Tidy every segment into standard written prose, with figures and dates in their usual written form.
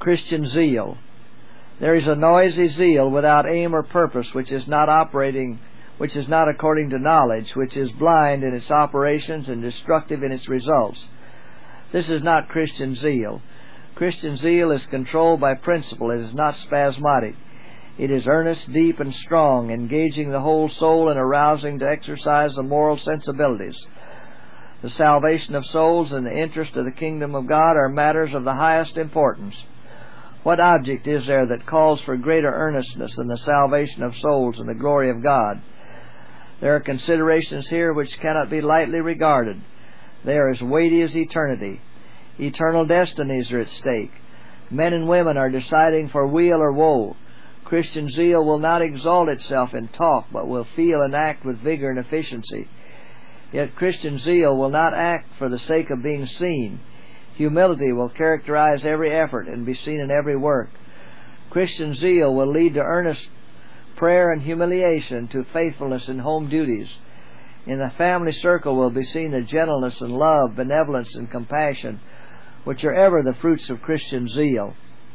Christian zeal. There is a noisy zeal without aim or purpose, which is not according to knowledge, which is blind in its operations and destructive in its results. This is not Christian zeal. Christian zeal is controlled by principle. It is not spasmodic. It is earnest, deep, and strong, engaging the whole soul and arousing to exercise the moral sensibilities. The salvation of souls and the interest of the kingdom of God are matters of the highest importance. What object is there that calls for greater earnestness than the salvation of souls and the glory of God? There are considerations here which cannot be lightly regarded. They are as weighty as eternity. Eternal destinies are at stake. Men and women are deciding for weal or woe. Christian zeal will not exalt itself in talk, but will feel and act with vigor and efficiency. Yet Christian zeal will not act for the sake of being seen. Humility will characterize every effort and be seen in every work. Christian zeal will lead to earnest prayer and humiliation, to faithfulness in home duties. In the family circle will be seen the gentleness and love, benevolence and compassion, which are ever the fruits of Christian zeal.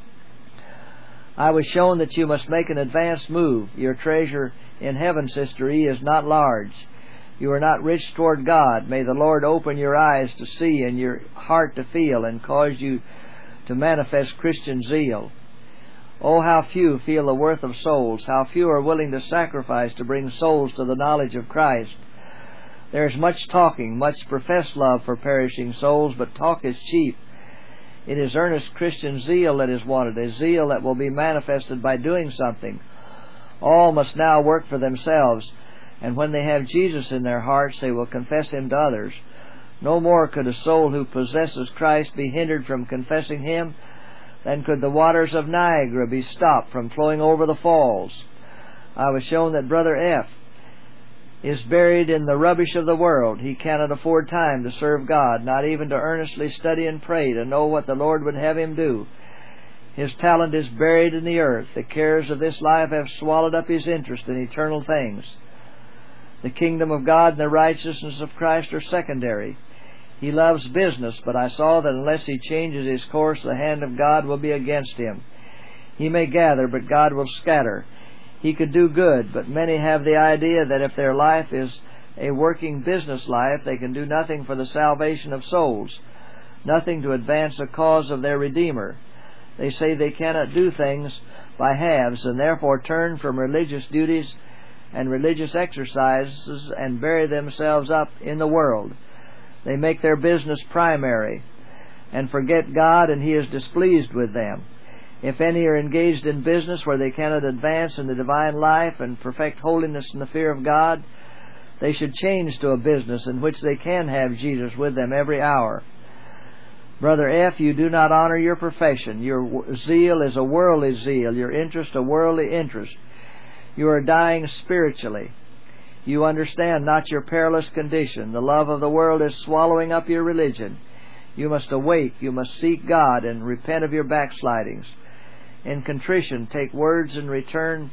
I was shown that you must make an advanced move. Your treasure in heaven, Sister E., is not large. You are not rich toward God. May the Lord open your eyes to see and your heart to feel and cause you to manifest Christian zeal. Oh, how few feel the worth of souls. How few are willing to sacrifice to bring souls to the knowledge of Christ. There is much talking, much professed love for perishing souls, but talk is cheap. It is earnest Christian zeal that is wanted, a zeal that will be manifested by doing something. All must now work for themselves, and when they have Jesus in their hearts, they will confess Him to others. No more could a soul who possesses Christ be hindered from confessing Him than could the waters of Niagara be stopped from flowing over the falls. I was shown that Brother F. is buried in the rubbish of the world. He cannot afford time to serve God, not even to earnestly study and pray to know what the Lord would have him do. His talent is buried in the earth. The cares of this life have swallowed up his interest in eternal things. The kingdom of God and the righteousness of Christ are secondary. He loves business, but I saw that unless he changes his course, the hand of God will be against him. He may gather, but God will scatter. He could do good, but many have the idea that if their life is a working business life, they can do nothing for the salvation of souls, nothing to advance the cause of their Redeemer. They say they cannot do things by halves, and therefore turn from religious duties and religious exercises and bury themselves up in the world. They make their business primary and forget God, and He is displeased with them. If any are engaged in business where they cannot advance in the divine life and perfect holiness in the fear of God, they should change to a business in which they can have Jesus with them every hour. Brother F., you do not honor your profession. Your zeal is a worldly zeal, your interest a worldly interest. You are dying spiritually. You understand not your perilous condition. The love of the world is swallowing up your religion. You must awake. You must seek God and repent of your backslidings. In contrition, take words and return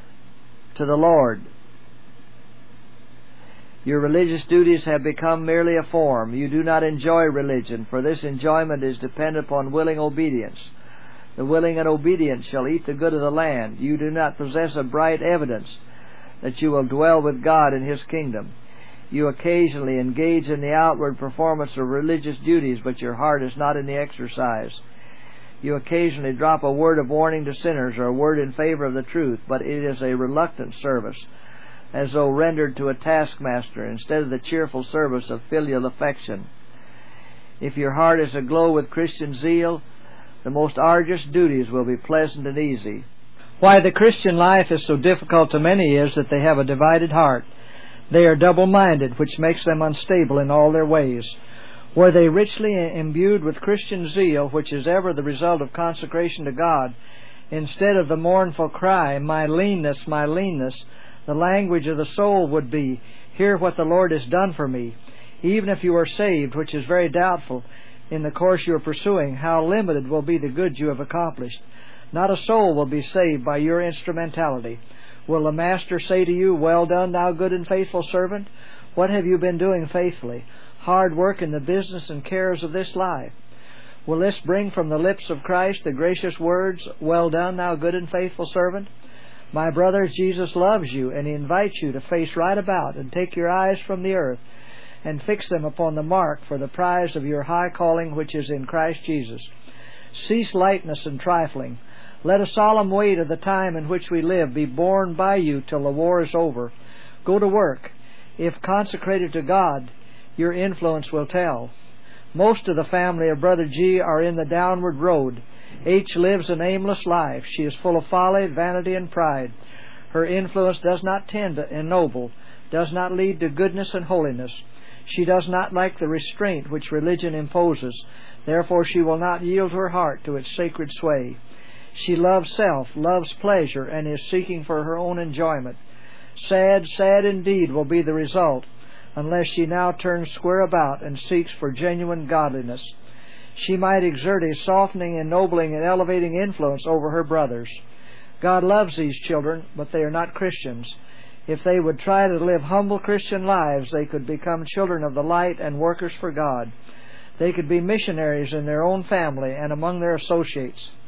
to the Lord. Your religious duties have become merely a form. You do not enjoy religion, for this enjoyment is dependent upon willing obedience. The willing and obedient shall eat the good of the land. You do not possess a bright evidence that you will dwell with God in His kingdom. You occasionally engage in the outward performance of religious duties, but your heart is not in the exercise. You occasionally drop a word of warning to sinners or a word in favor of the truth, but it is a reluctant service, as though rendered to a taskmaster instead of the cheerful service of filial affection. If your heart is aglow with Christian zeal, the most arduous duties will be pleasant and easy. Why the Christian life is so difficult to many is that they have a divided heart. They are double-minded, which makes them unstable in all their ways. Were they richly imbued with Christian zeal, which is ever the result of consecration to God, instead of the mournful cry, my leanness, the language of the soul would be, hear what the Lord has done for me. Even if you are saved, which is very doubtful, in the course you are pursuing, how limited will be the good you have accomplished. Not a soul will be saved by your instrumentality. Will the Master say to you, well done, thou good and faithful servant? What have you been doing faithfully? Hard work in the business and cares of this life. Will this bring from the lips of Christ the gracious words, "Well done, thou good and faithful servant"? My brothers, Jesus loves you, and He invites you to face right about and take your eyes from the earth and fix them upon the mark for the prize of your high calling which is in Christ Jesus. Cease lightness and trifling. Let a solemn weight of the time in which we live be borne by you till the war is over. Go to work. If consecrated to God, your influence will tell. Most of the family of Brother G are in the downward road. H lives an aimless life. She is full of folly, vanity, and pride. Her influence does not tend to ennoble, does not lead to goodness and holiness. She does not like the restraint which religion imposes. Therefore she will not yield her heart to its sacred sway. She loves self, loves pleasure, and is seeking for her own enjoyment. Sad, sad indeed will be the result, unless she now turns square about and seeks for genuine godliness. She might exert a softening, ennobling, and elevating influence over her brothers. God loves these children, but they are not Christians. If they would try to live humble Christian lives, they could become children of the light and workers for God. They could be missionaries in their own family and among their associates.